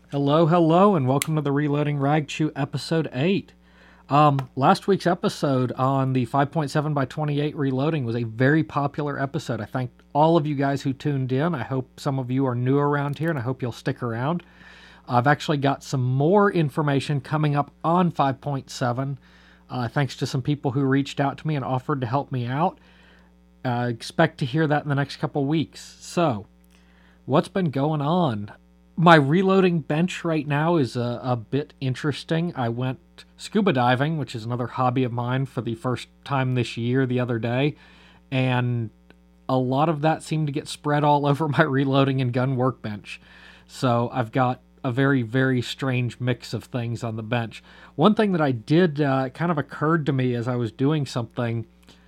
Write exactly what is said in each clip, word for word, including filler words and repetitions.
Hello, hello, and welcome to the Reloading Rag Chew episode eight. Um, last week's episode on the five point seven by twenty-eight reloading was a very popular episode. I thank all of you guys who tuned in. I hope some of you are new around here, and I hope you'll stick around. I've actually got some more information coming up on five point seven, uh, thanks to some people who reached out to me and offered to help me out. Uh, expect to hear that in the next couple weeks. So, what's been going on? My reloading bench right now is a, a bit interesting. I went scuba diving, which is another hobby of mine, for the first time this year the other day, and a lot of that seemed to get spread all over my reloading and gun workbench. So I've got a very, very strange mix of things on the bench. One thing that I did uh, kind of occurred to me as I was doing something,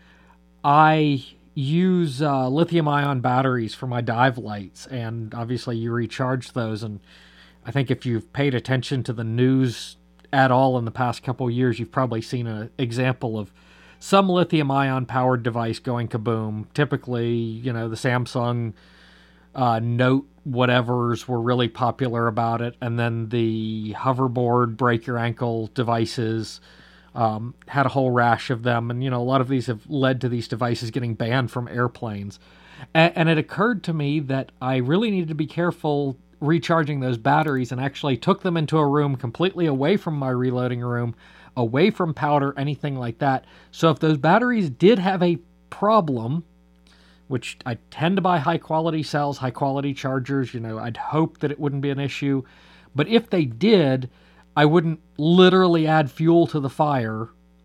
I use uh, lithium ion batteries for my dive lights, and obviously you recharge those. And I think if you've paid attention to the news at all in the past couple of years, you've probably seen an example of some lithium ion powered device going kaboom. Typically, you know, the Samsung uh, Note whatevers were really popular about it, and then the hoverboard break your ankle devices um, had a whole rash of them, and you know a lot of these have led to these devices getting banned from airplanes. And, and it occurred to me that I really needed to be careful recharging those batteries, and actually took them into a room completely away from my reloading room, away from powder, anything like that. So if those batteries did have a problem, which I tend to buy high quality cells, high quality chargers, you know, I'd hope that it wouldn't be an issue. But if they did, I wouldn't literally add fuel to the fire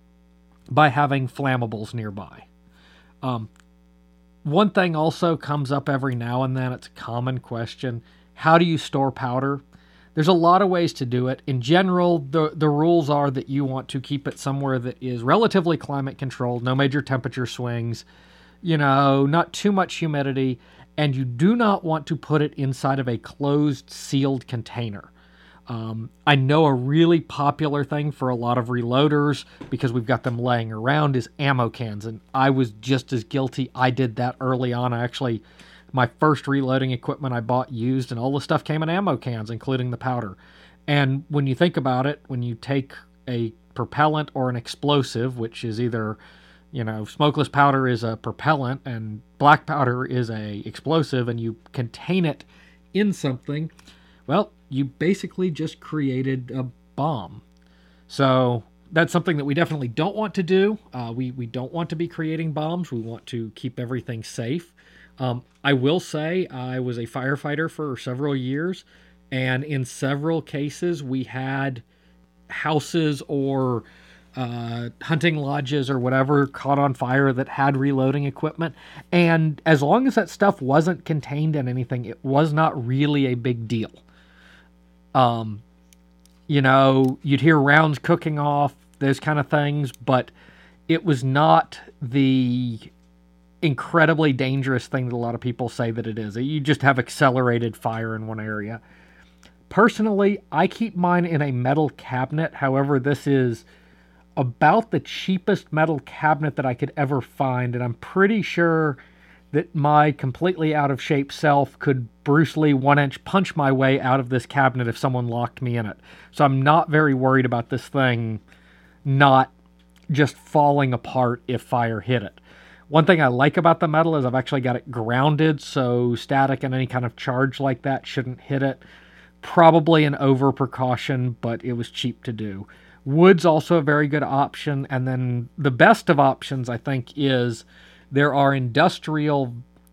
by having flammables nearby. Um, one thing also comes up every now and then. It's a common question. How do you store powder? There's a lot of ways to do it. In general, the, the rules are that you want to keep it somewhere that is relatively climate controlled, no major temperature swings, you know, not too much humidity, and you do not want to put it inside of a closed, sealed container. Um, I know a really popular thing for a lot of reloaders, because we've got them laying around, is ammo cans. And I was just as guilty. I did that early on. I actually, my first reloading equipment I bought used, and all the stuff came in ammo cans, including the powder. And when you think about it, when you take a propellant or an explosive, which is either, you know, smokeless powder is a propellant and black powder is a explosive, and you contain it in something, well, you basically just created a bomb. So that's something that we definitely don't want to do. Uh, we, we don't want to be creating bombs. We want to keep everything safe. Um, I will say I was a firefighter for several years, and in several cases we had houses or uh, hunting lodges or whatever caught on fire that had reloading equipment. And as long as that stuff wasn't contained in anything, it was not really a big deal. Um, you know, you'd hear rounds cooking off, those kind of things, but it was not the incredibly dangerous thing that a lot of people say that it is. You just have accelerated fire in one area. Personally, I keep mine in a metal cabinet. However, this is about the cheapest metal cabinet that I could ever find, and I'm pretty sure that my completely out of shape self could Bruce Lee one inch punch my way out of this cabinet if someone locked me in it. So I'm not very worried about this thing not just falling apart if fire hit it. One thing I like about the metal is I've actually got it grounded, so static and any kind of charge like that shouldn't hit it. Probably an over precaution, but it was cheap to do. Wood's also a very good option, and then the best of options, I think, is there are industrial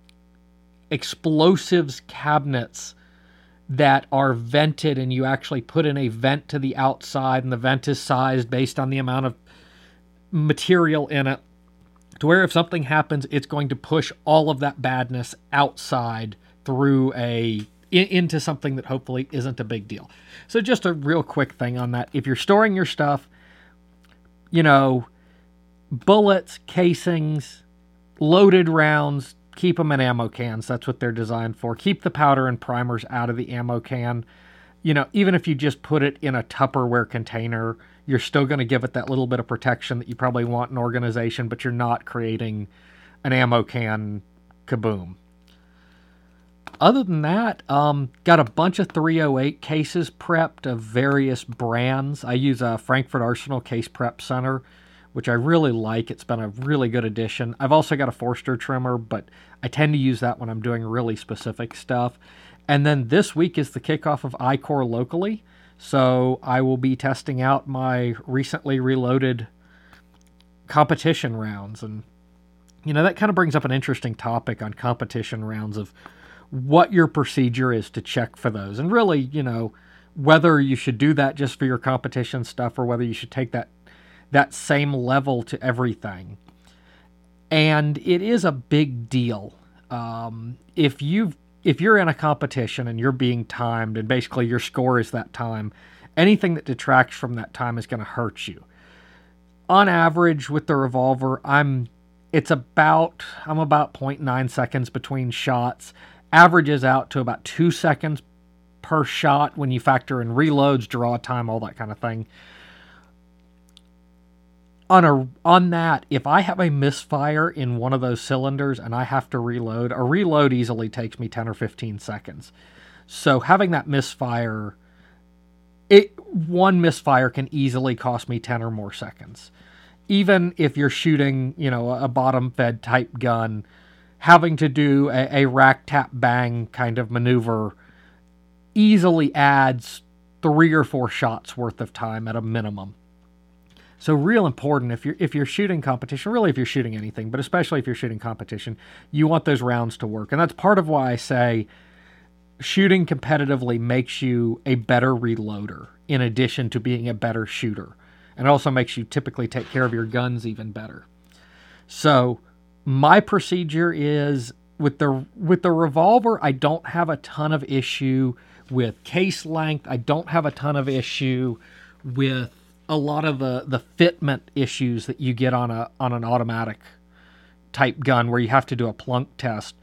explosives cabinets that are vented, and you actually put in a vent to the outside, and the vent is sized based on the amount of material in it, to where if something happens, it's going to push all of that badness outside through a in, into something that hopefully isn't a big deal. So just a real quick thing on that. If you're storing your stuff, you know, bullets, casings, loaded rounds, keep them in ammo cans. That's what they're designed for. Keep the powder and primers out of the ammo can. You know, even if you just put it in a Tupperware container, you're still going to give it that little bit of protection that you probably want in organization, but you're not creating an ammo can kaboom. Other than that, um, got a bunch of three oh eight cases prepped of various brands. I use a Frankfurt Arsenal Case Prep Center, which I really like. It's been a really good addition. I've also got a Forster trimmer, but I tend to use that when I'm doing really specific stuff. And then this week is the kickoff of I COR locally, so I will be testing out my recently reloaded competition rounds. And, you know, that kind of brings up an interesting topic on competition rounds of what your procedure is to check for those. And really, you know, whether you should do that just for your competition stuff or whether you should take that that same level to everything. And it is a big deal. Um, if you've if you're in a competition and you're being timed and basically your score is that time, anything that detracts from that time is going to hurt you. On average with the revolver, I'm it's about I'm about zero point nine seconds between shots. Averages out to about two seconds per shot when you factor in reloads, draw time, all that kind of thing. On a on that, if I have a misfire in one of those cylinders and I have to reload, a reload easily takes me ten or fifteen seconds. So having that misfire, it one misfire can easily cost me ten or more seconds. Even if you're shooting, you know, a bottom-fed type gun, having to do a, a rack tap bang kind of maneuver easily adds three or four shots worth of time at a minimum. So real important if you're if you're shooting competition, really if you're shooting anything, but especially if you're shooting competition, you want those rounds to work. And that's part of why I say shooting competitively makes you a better reloader in addition to being a better shooter. And it also makes you typically take care of your guns even better. So my procedure is with the with the revolver, I don't have a ton of issue with case length. I don't have a ton of issue with a lot of the, the fitment issues that you get on a on an automatic type gun where you have to do a plunk test.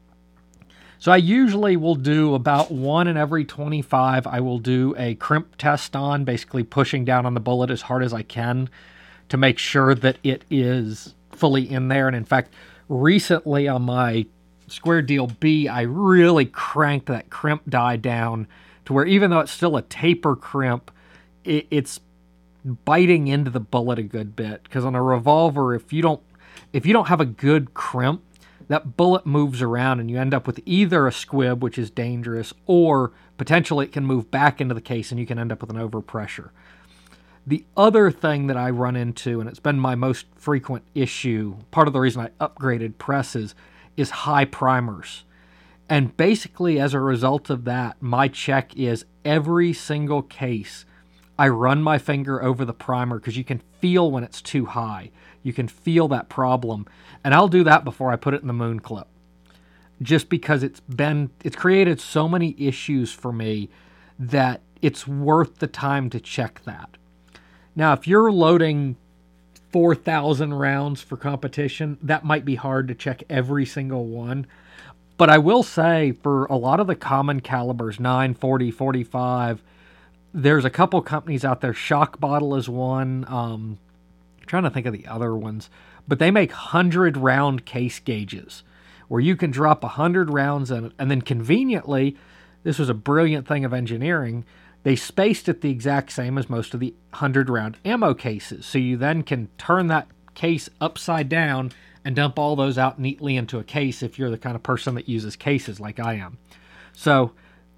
So I usually will do about one in every twenty-five. I will do a crimp test on, basically pushing down on the bullet as hard as I can to make sure that it is fully in there. And in fact, recently on my Square Deal B, I really cranked that crimp die down to where even though it's still a taper crimp, it, it's biting into the bullet a good bit. Because on a revolver, if you don't if you don't have a good crimp, that bullet moves around and you end up with either a squib, which is dangerous, or potentially it can move back into the case and you can end up with an overpressure. The other thing that I run into, and it's been my most frequent issue, part of the reason I upgraded presses, is high primers. And basically as a result of that, my check is every single case, I run my finger over the primer because you can feel when it's too high. You can feel that problem. And I'll do that before I put it in the moon clip. Just because it's been, it's created so many issues for me that it's worth the time to check that. Now, if you're loading four thousand rounds for competition, that might be hard to check every single one. But I will say for a lot of the common calibers, nine, forty, forty-five, there's a couple companies out there. Shock Bottle is one. Um, I'm trying to think of the other ones. But they make one hundred round case gauges where you can drop one hundred rounds in it. And then conveniently, this was a brilliant thing of engineering, they spaced it the exact same as most of the one hundred round ammo cases. So you then can turn that case upside down and dump all those out neatly into a case if you're the kind of person that uses cases like I am. So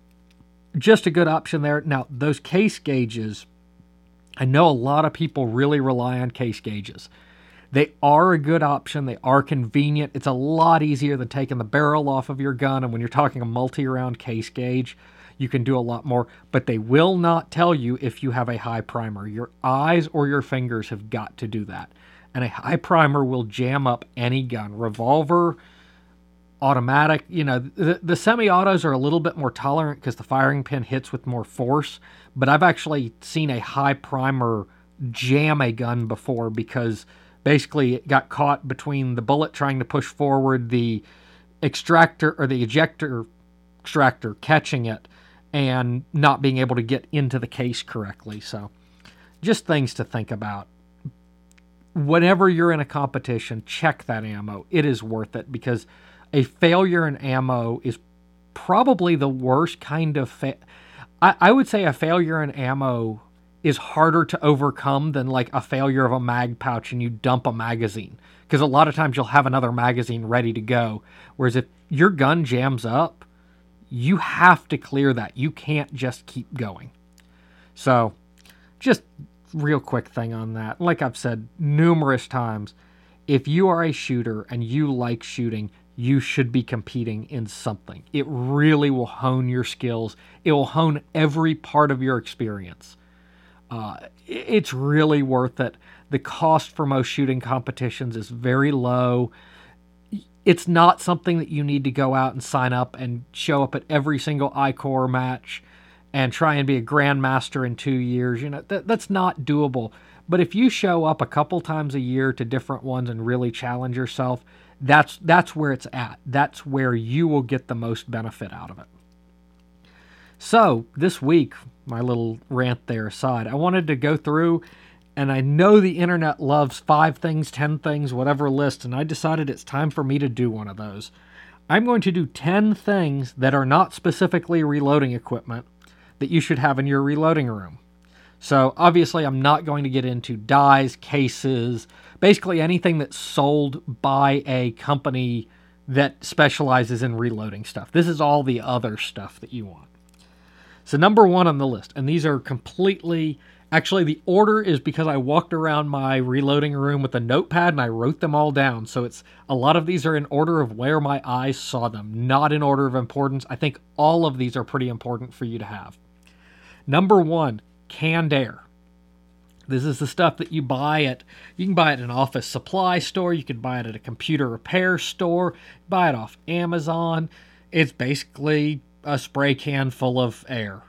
just a good option there. Now, those case gauges, I know a lot of people really rely on case gauges. They are a good option. They are convenient. It's a lot easier than taking the barrel off of your gun. And when you're talking a multi-round case gauge, you can do a lot more. But they will not tell you if you have a high primer. Your eyes or your fingers have got to do that. And a high primer will jam up any gun. Revolver, automatic, you know, the, the semi-autos are a little bit more tolerant because the firing pin hits with more force. But I've actually seen a high primer jam a gun before because basically it got caught between the bullet trying to push forward, the extractor or the ejector extractor catching it, and not being able to get into the case correctly. So just things to think about. Whenever you're in a competition, check that ammo. It is worth it because a failure in ammo is probably the worst kind of fa- I, I would say a failure in ammo is harder to overcome than like a failure of a mag pouch and you dump a magazine. Because a lot of times you'll have another magazine ready to go. Whereas if your gun jams up, you have to clear that. You can't just keep going. So, just real quick thing on that. Like I've said numerous times, if you are a shooter and you like shooting, you should be competing in something. It really will hone your skills. It will hone every part of your experience. Uh, it's really worth it. The cost for most shooting competitions is very low. It's not something that you need to go out and sign up and show up at every single I COR match and try and be a grandmaster in two years. You know, that, that's not doable. But if you show up a couple times a year to different ones and really challenge yourself, that's that's where it's at. That's where you will get the most benefit out of it. So this week, my little rant there aside, I wanted to go through, and I know the internet loves five things, ten things, whatever list, and I decided it's time for me to do one of those. I'm going to do ten things that are not specifically reloading equipment that you should have in your reloading room. So obviously I'm not going to get into dies, cases, basically anything that's sold by a company that specializes in reloading stuff. This is all the other stuff that you want. So number one on the list, and these are completely, actually the order is because I walked around my reloading room with a notepad and I wrote them all down. So it's, a lot of these are in order of where my eyes saw them, not in order of importance. I think all of these are pretty important for you to have. Number one, canned air. This is the stuff that you buy at, you can buy it at an office supply store, you can buy it at a computer repair store, buy it off Amazon. It's basically a spray can full of air.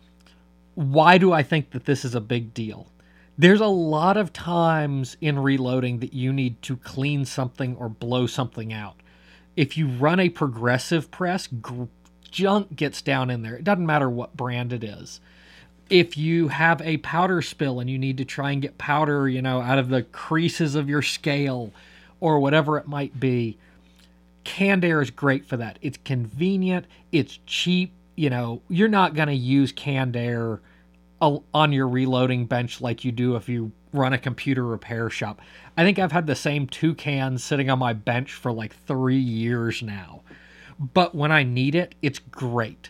Why do I think that this is a big deal? There's a lot of times in reloading that you need to clean something or blow something out. If you run a progressive press, gr- junk gets down in there. It doesn't matter what brand it is. If you have a powder spill and you need to try and get powder, you know, out of the creases of your scale or whatever it might be, canned air is great for that. It's convenient. It's cheap. You know, you're not going to use canned air on your reloading bench like you do if you run a computer repair shop. I think I've had the same two cans sitting on my bench for like three years now. But when I need it, it's great.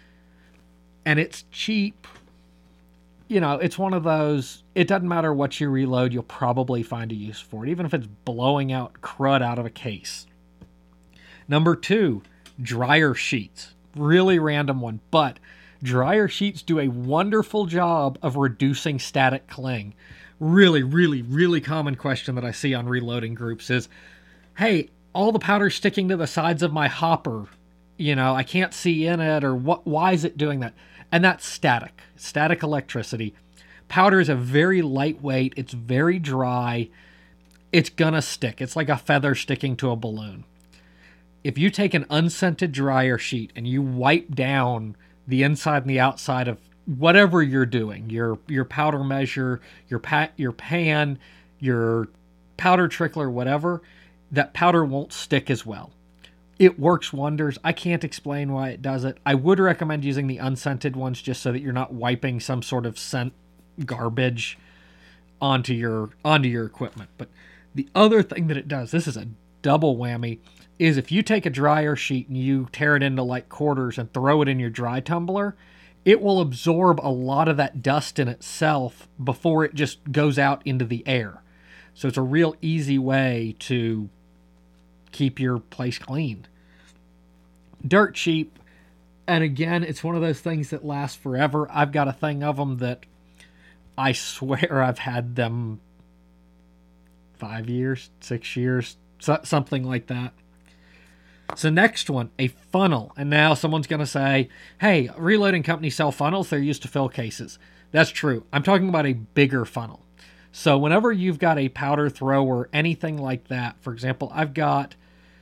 And it's cheap. You know, it's one of those, it doesn't matter what you reload, you'll probably find a use for it, even if it's blowing out crud out of a case. Number two, dryer sheets. Really random one, but dryer sheets do a wonderful job of reducing static cling. Really, really, really common question that I see on reloading groups is, hey, all the powder's sticking to the sides of my hopper. You know, I can't see in it, or what? Why is it doing that? And that's static, static electricity. Powder is a very lightweight, it's very dry, it's gonna stick. It's like a feather sticking to a balloon. If you take an unscented dryer sheet and you wipe down the inside and the outside of whatever you're doing, your your powder measure, your pa- your pan, your powder trickler, whatever, that powder won't stick as well. It works wonders. I can't explain why it does it. I would recommend using the unscented ones just so that you're not wiping some sort of scent garbage onto your onto your equipment. But the other thing that it does, this is a double whammy, is if you take a dryer sheet and you tear it into like quarters and throw it in your dry tumbler, it will absorb a lot of that dust in itself before it just goes out into the air. So it's a real easy way to keep your place clean. Dirt cheap, and again, it's one of those things that lasts forever. I've got a thing of them that I swear I've had them five years, six years, so, something like that. So next one, a funnel. And now someone's going to say, hey, reloading companies sell funnels. They're used to fill cases. That's true. I'm talking about a bigger funnel. So whenever you've got a powder thrower, anything like that, for example, I've got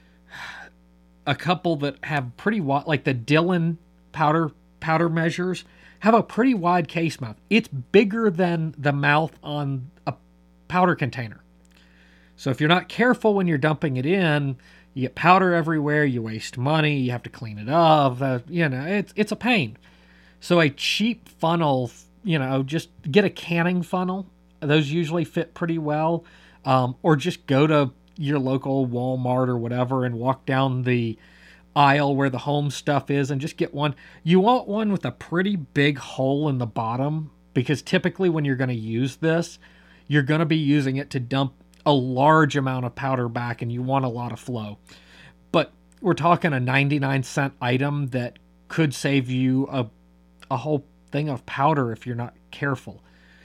a couple that have pretty wide, like the Dillon powder powder measures, have a pretty wide case mouth. It's bigger than the mouth on a powder container. So if you're not careful when you're dumping it in, You get powder everywhere, you waste money, you have to clean it up, uh, you know, it's, it's a pain. So a cheap funnel, you know, just get a canning funnel. Those usually fit pretty well. Um, or just go to your local Walmart or whatever and walk down the aisle where the home stuff is and just get one. You want one with a pretty big hole in the bottom, because typically when you're going to use this, you're going to be using it to dump a large amount of powder back, and you want a lot of flow. But we're talking a ninety-nine cent item that could save you a, a whole thing of powder if you're not careful.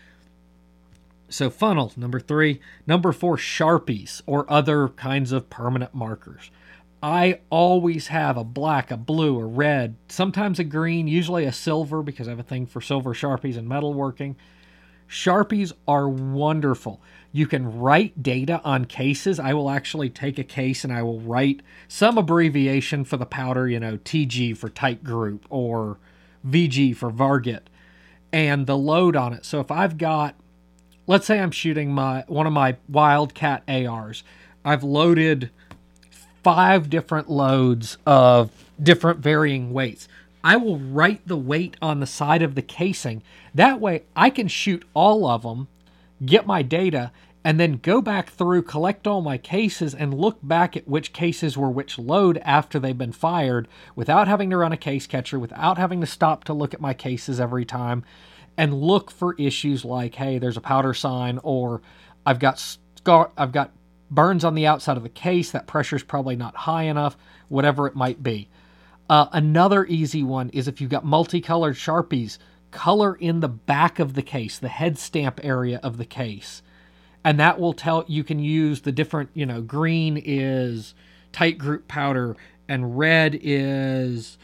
So funnel, number three. Number four, Sharpies or other kinds of permanent markers. I always have a black, a blue, a red, sometimes a green, usually a silver, because I have a thing for silver Sharpies and metalworking. Sharpies are wonderful. You can write data on cases. I will actually take a case and I will write some abbreviation for the powder, you know, T G for tight group or V G for Varget, and the load on it. So if I've got, let's say I'm shooting my one of my Wildcat A Rs. I've loaded five different loads of different varying weights. I will write the weight on the side of the casing. That way I can shoot all of them, get my data, and then go back through, collect all my cases, and look back at which cases were which load after they've been fired without having to run a case catcher, without having to stop to look at my cases every time, and look for issues like, hey, there's a powder sign, or I've got scar- I've got burns on the outside of the case, that pressure's probably not high enough, whatever it might be. Uh, another easy one is if you've got multicolored Sharpies, color in the back of the case, the head stamp area of the case. And that will tell, you can use the different, you know, green is tight group powder, and red is,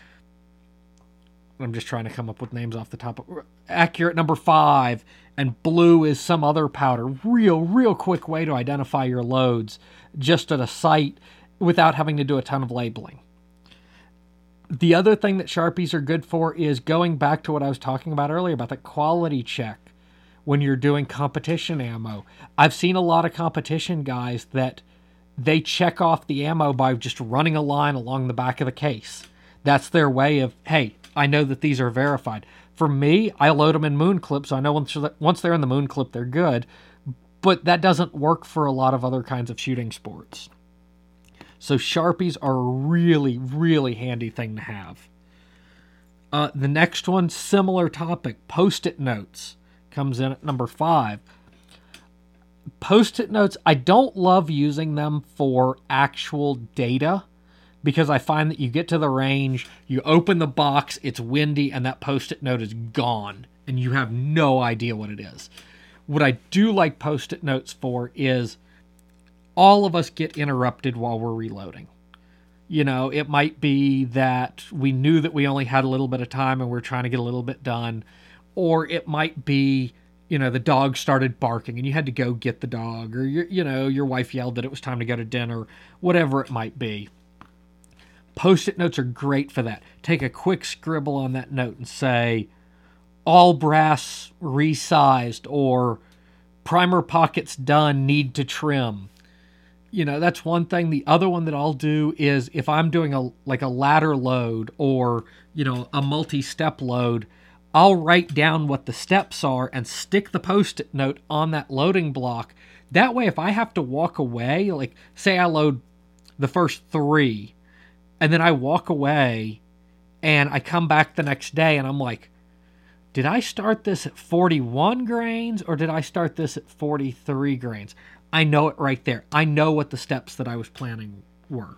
I'm just trying to come up with names off the top of, accurate number five, and blue is some other powder. Real, real quick way to identify your loads just at a site without having to do a ton of labeling. The other thing that Sharpies are good for is going back to what I was talking about earlier about the quality check when you're doing competition ammo. I've seen a lot of competition guys that they check off the ammo by just running a line along the back of the case. That's their way of, hey, I know that these are verified. For me, I load them in moon clips, so I know once, once they're in the moon clip, they're good. But that doesn't work for a lot of other kinds of shooting sports. So Sharpies are a really, really handy thing to have. Uh, the next one, similar topic, Post-it notes, comes in at number five. Post-it notes, I don't love using them for actual data, because I find that you get to the range, you open the box, it's windy, and that Post-it note is gone, and you have no idea what it is. What I do like Post-it notes for is all of us get interrupted while we're reloading. You know, it might be that we knew that we only had a little bit of time and we're trying to get a little bit done. Or it might be, you know, the dog started barking and you had to go get the dog. Or, your, you know, your wife yelled that it was time to go to dinner. Whatever it might be. Post-it notes are great for that. Take a quick scribble on that note and say, all brass resized, or primer pockets done, need to trim. You know, that's one thing. The other one that I'll do is if I'm doing a like a ladder load or, you know, a multi-step load, I'll write down what the steps are and stick the Post-it note on that loading block. That way, if I have to walk away, like say I load the first three and then I walk away and I come back the next day and I'm like, did I start this at forty-one grains or did I start this at forty-three grains? I know it right there. I know what the steps that I was planning were.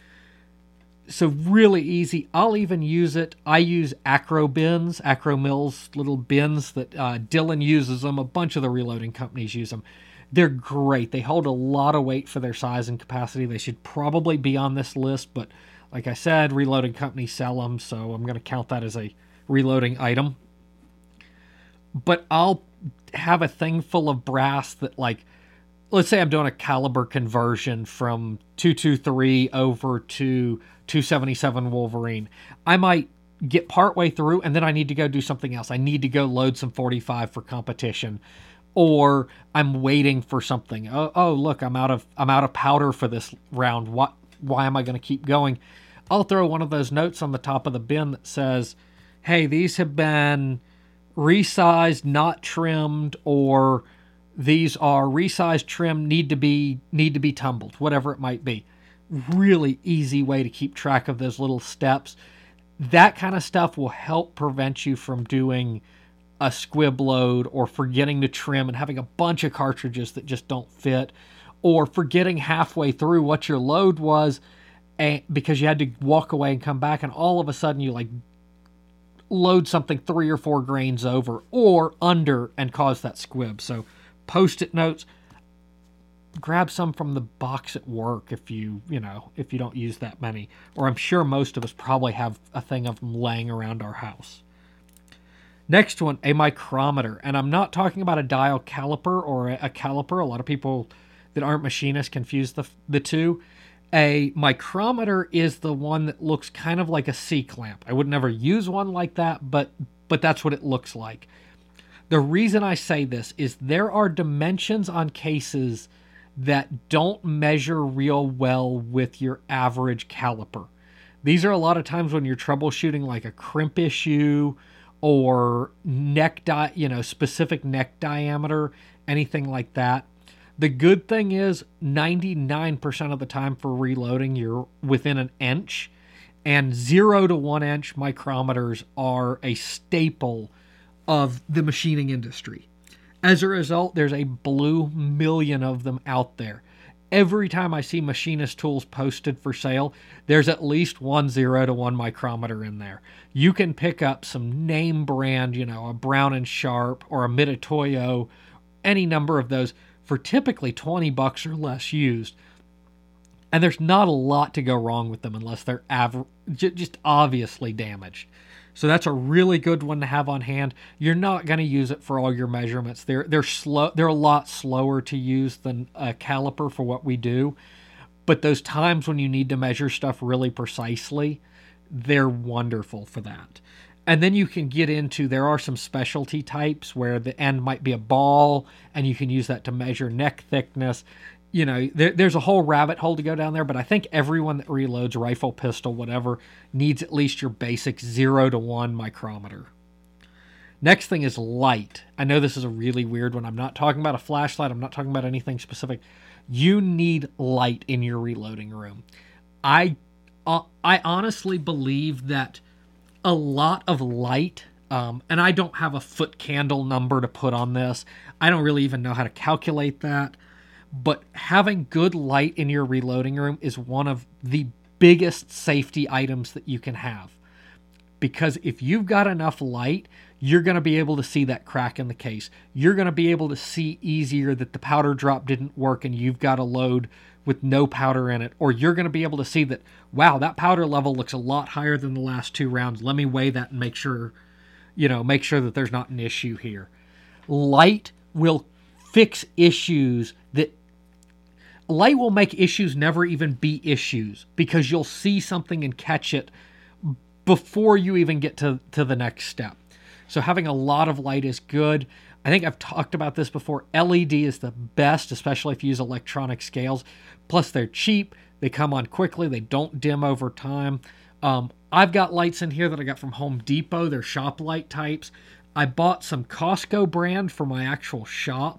So really easy. I'll even use it. I use Acro bins, Acro Mills little bins that uh, Dylan uses them. A bunch of the reloading companies use them. They're great. They hold a lot of weight for their size and capacity. They should probably be on this list, but like I said, reloading companies sell them, so I'm going to count that as a reloading item. But I'll have a thing full of brass that, like, let's say I'm doing a caliber conversion from two twenty-three over to two seventy-seven Wolverine. I might get partway through and then I need to go do something else. I need to go load some forty-five for competition, or I'm waiting for something. Oh, oh look, I'm out of I'm out of powder for this round. What why am I going to keep going? I'll throw one of those notes on the top of the bin that says, hey, these have been resized, not trimmed, or these are resized, trimmed, need to be need to be tumbled, whatever it might be. Really easy way to keep track of those little steps. That kind of stuff will help prevent you from doing a squib load or forgetting to trim and having a bunch of cartridges that just don't fit, or forgetting halfway through what your load was and, because you had to walk away and come back, and all of a sudden you like load something three or four grains over or under and cause that squib. So Post-it notes, grab some from the box at work if you, you know, if you don't use that many. Or I'm sure most of us probably have a thing of them laying around our house. Next one, a micrometer. And I'm not talking about a dial caliper or a caliper. A lot of people that aren't machinists confuse the, the two. A micrometer is the one that looks kind of like a C-clamp. I would never use one like that, but but that's what it looks like. The reason I say this is there are dimensions on cases that don't measure real well with your average caliper. These are a lot of times when you're troubleshooting like a crimp issue or neck di- you know, specific neck diameter, anything like that. The good thing is ninety-nine percent of the time for reloading, you're within an inch, and zero to one inch micrometers are a staple of the machining industry. As a result, there's a blue million of them out there. Every time I see machinist tools posted for sale, there's at least one zero to one micrometer in there. You can pick up some name brand, you know, a Brown and Sharp or a Mitutoyo, any number of those for typically twenty bucks or less used. And there's not a lot to go wrong with them unless they're av- just obviously damaged. So that's a really good one to have on hand. You're not going to use it for all your measurements. They're they're slow. They're a lot slower to use than a caliper for what we do. But those times when you need to measure stuff really precisely, they're wonderful for that. And then you can get into, there are some specialty types where the end might be a ball, and you can use that to measure neck thickness. You know, there, there's a whole rabbit hole to go down there, but I think everyone that reloads, rifle, pistol, whatever, needs at least your basic zero to one micrometer. Next thing is light. I know this is a really weird one. I'm not talking about a flashlight. I'm not talking about anything specific. You need light in your reloading room. I, uh, I honestly believe that a lot of light, um, and I don't have a foot candle number to put on this. I don't really even know how to calculate that. But having good light in your reloading room is one of the biggest safety items that you can have. Because if you've got enough light, you're going to be able to see that crack in the case. You're going to be able to see easier that the powder drop didn't work and you've got a load with no powder in it. Or you're going to be able to see that, wow, that powder level looks a lot higher than the last two rounds. Let me weigh that and make sure, you know, make sure that there's not an issue here. Light will fix issues that Light will make issues never even be issues because you'll see something and catch it before you even get to, to the next step. So having a lot of light is good. I think I've talked about this before. L E D is the best, especially if you use electronic scales. Plus, they're cheap. They come on quickly. They don't dim over time. Um, I've got lights in here that I got from Home Depot. They're shop light types. I bought some Costco brand for my actual shop.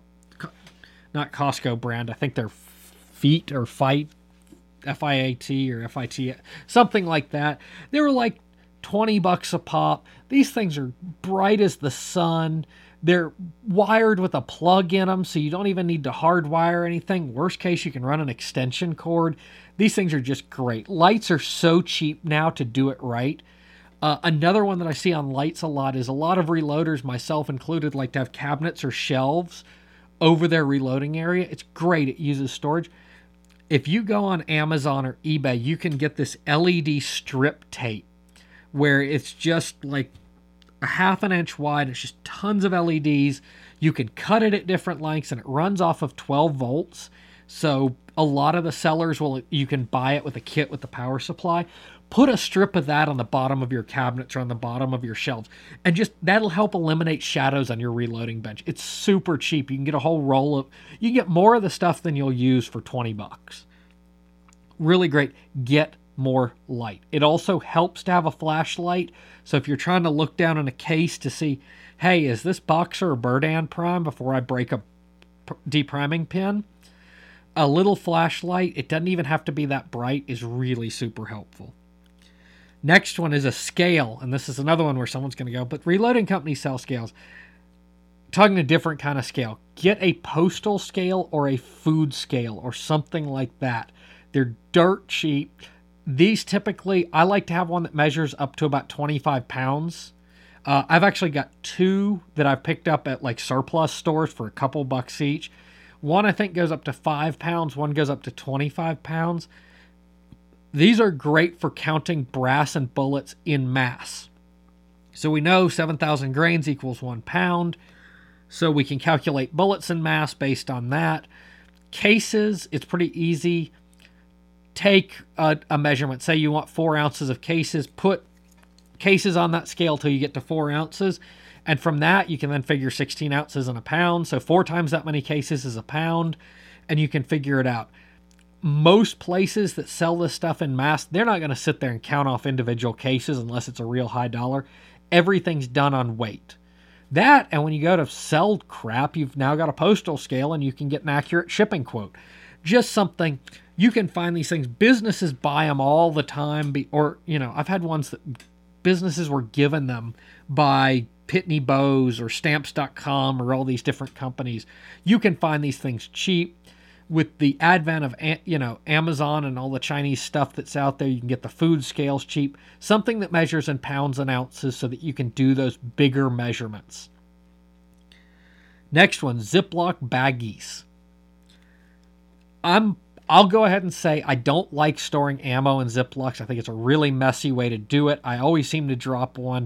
Not Costco brand. I think they're Feet or Fight, F I A T or F I T, something like that. They were like twenty bucks a pop. These things are bright as the sun. They're wired with a plug in them, so you don't even need to hardwire anything. Worst case, you can run an extension cord. These things are just great. Lights are so cheap now to do it right. Uh, another one that I see on lights a lot is a lot of reloaders, myself included, like to have cabinets or shelves over their reloading area. It's great. It uses storage. If you go on Amazon or eBay, you can get this L E D strip tape where it's just like a half an inch wide. It's just tons of L E Ds. You can cut it at different lengths and it runs off of twelve volts. So a lot of the sellers will, you can buy it with a kit with the power supply. Put a strip of that on the bottom of your cabinets or on the bottom of your shelves. And just, that'll help eliminate shadows on your reloading bench. It's super cheap. You can get a whole roll of, you can get more of the stuff than you'll use for twenty bucks. Really great. Get more light. It also helps to have a flashlight. So if you're trying to look down in a case to see, hey, is this Boxer or Berdan prime before I break a depriming pin? A little flashlight, it doesn't even have to be that bright, is really super helpful. Next one is a scale, and this is another one where someone's going to go, but reloading companies sell scales. Talking a different kind of scale. Get a postal scale or a food scale or something like that. They're dirt cheap. These typically, I like to have one that measures up to about twenty-five pounds. Uh, I've actually got two that I've picked up at like surplus stores for a couple bucks each. One I think goes up to five pounds. One goes up to twenty-five pounds. These are great for counting brass and bullets in mass. So we know seven thousand grains equals one pound. So we can calculate bullets in mass based on that. Cases, it's pretty easy. Take a, a measurement. Say you want four ounces of cases. Put cases on that scale till you get to four ounces. And from that, you can then figure sixteen ounces in a pound. So four times that many cases is a pound. And you can figure it out. Most places that sell this stuff in mass, they're not going to sit there and count off individual cases unless it's a real high dollar. Everything's done on weight. That, and when you go to sell crap, you've now got a postal scale and you can get an accurate shipping quote. Just something, you can find these things. Businesses buy them all the time. Be, or, you know, I've had ones that businesses were given them by Pitney Bowes or Stamps dot com or all these different companies. You can find these things cheap. With the advent of, you know, Amazon and all the Chinese stuff that's out there, you can get the food scales cheap. Something that measures in pounds and ounces so that you can do those bigger measurements. Next one, Ziploc baggies. I'm, I'll go ahead and say I don't like storing ammo in Ziplocs. I think it's a really messy way to do it. I always seem to drop one.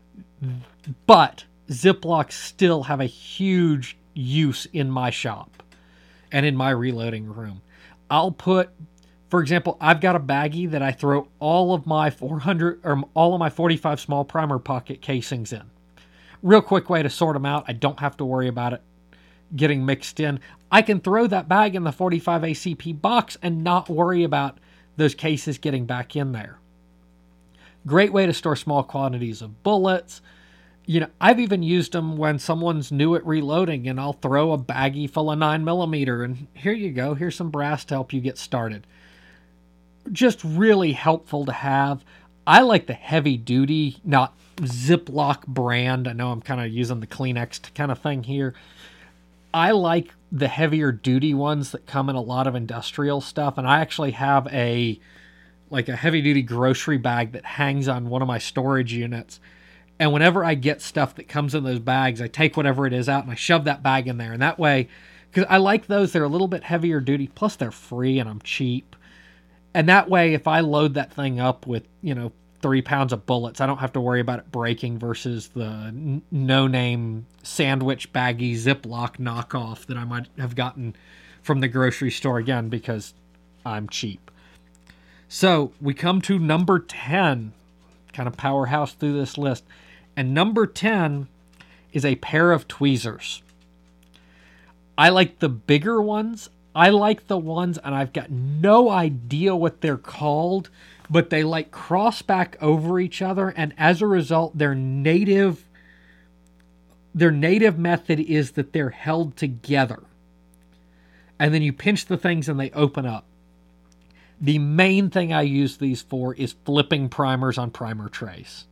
But Ziplocs still have a huge use in my shop and in my reloading room. I'll put, for example, I've got a baggie that I throw all of my four hundred or all of my forty-five small primer pocket casings in. Real quick way to sort them out. I don't have to worry about it getting mixed in. I can throw that bag in the forty-five A C P box and not worry about those cases getting back in there. Great way to store small quantities of bullets. You know, I've even used them when someone's new at reloading, and I'll throw a baggie full of nine millimeter, and here you go. Here's some brass to help you get started. Just really helpful to have. I like the heavy duty, not Ziploc brand. I know I'm kind of using the Kleenex kind of thing here. I like the heavier duty ones that come in a lot of industrial stuff, and I actually have a like a heavy duty grocery bag that hangs on one of my storage units. And whenever I get stuff that comes in those bags, I take whatever it is out and I shove that bag in there. And that way, because I like those, they're a little bit heavier duty, plus they're free and I'm cheap. And that way, if I load that thing up with, you know, three pounds of bullets, I don't have to worry about it breaking versus the n- no-name sandwich baggy Ziploc knockoff that I might have gotten from the grocery store, again, because I'm cheap. So we come to number ten, kind of powerhouse through this list. And number ten is a pair of tweezers. I like the bigger ones. I like the ones, and I've got no idea what they're called, but they like cross back over each other, and as a result, their native, their native method is that they're held together. And then you pinch the things and they open up. The main thing I use these for is flipping primers on primer trays.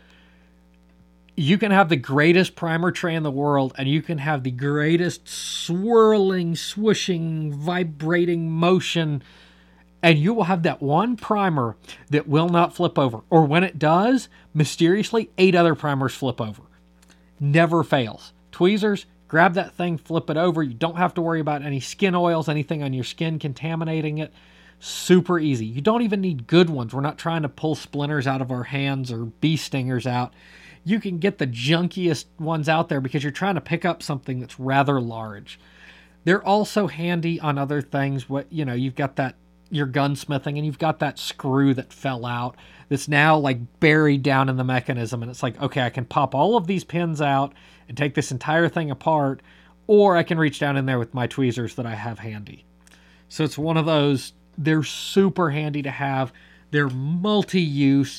You can have the greatest primer tray in the world, and you can have the greatest swirling, swooshing, vibrating motion, and you will have that one primer that will not flip over. Or when it does, mysteriously, eight other primers flip over. Never fails. Tweezers, grab that thing, flip it over. You don't have to worry about any skin oils, anything on your skin contaminating it. Super easy. You don't even need good ones. We're not trying to pull splinters out of our hands or bee stingers out. You can get the junkiest ones out there because you're trying to pick up something that's rather large. They're also handy on other things. What, you know, you've got that, your gunsmithing, and you've got that screw that fell out that's now like buried down in the mechanism. And it's like, okay, I can pop all of these pins out and take this entire thing apart, or I can reach down in there with my tweezers that I have handy. So it's one of those they're super handy to have. They're multi-use.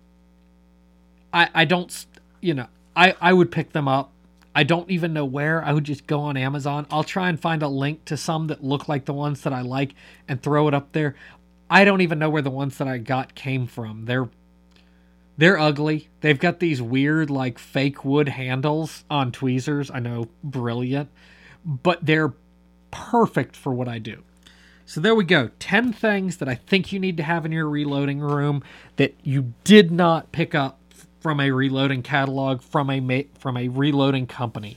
I, I don't, you know, I, I would pick them up. I don't even know where. I would just go on Amazon. I'll try and find a link to some that look like the ones that I like and throw it up there. I don't even know where the ones that I got came from. They're they're ugly. They've got these weird like fake wood handles on tweezers. I know, brilliant. But they're perfect for what I do. So there we go. ten things that I think you need to have in your reloading room that you did not pick up from a reloading catalog, from a from a reloading company.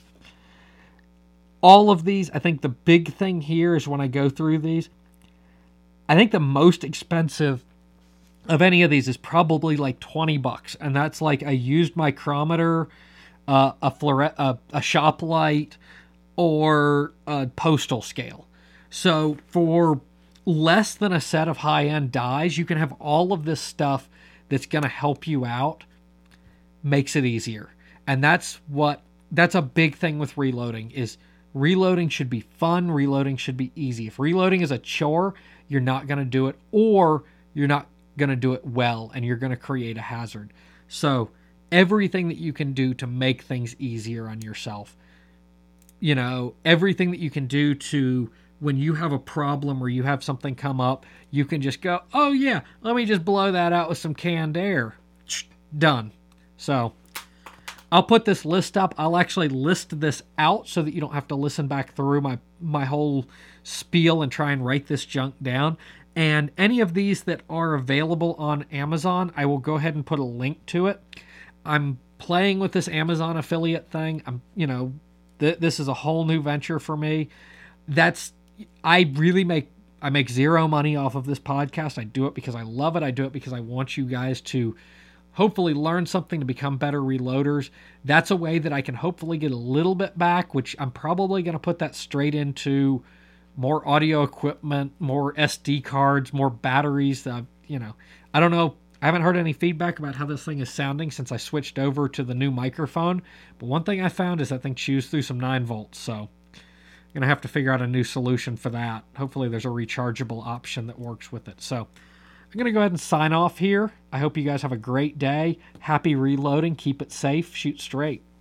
All of these, I think the big thing here is when I go through these, I think the most expensive of any of these is probably like twenty bucks. And that's like a used micrometer, uh, a, fluoret- uh, a shop light, or a postal scale. So for less than a set of high-end dies, you can have all of this stuff that's going to help you out. Makes it easier. And that's what that's a big thing with reloading is reloading should be fun, reloading should be easy. If reloading is a chore, you're not going to do it, or you're not going to do it well and you're going to create a hazard. So everything that you can do to make things easier on yourself, you know, everything that you can do to, when you have a problem or you have something come up, you can just go, oh yeah, let me just blow that out with some canned air. Done. So I'll put this list up. I'll actually list this out so that you don't have to listen back through my, my whole spiel and try and write this junk down. And any of these that are available on Amazon, I will go ahead and put a link to it. I'm playing with this Amazon affiliate thing. I'm, you know, th- this is a whole new venture for me. That's, I really make, I make zero money off of this podcast. I do it because I love it. I do it because I want you guys to hopefully learn something to become better reloaders. That's a way that I can hopefully get a little bit back, which I'm probably going to put that straight into more audio equipment, more S D cards, more batteries. Uh, you know, I don't know. I haven't heard any feedback about how this thing is sounding since I switched over to the new microphone. But one thing I found is that thing chews through some nine volts. So I'm going to have to figure out a new solution for that. Hopefully there's a rechargeable option that works with it. So I'm going to go ahead and sign off here. I hope you guys have a great day. Happy reloading. Keep it safe. Shoot straight.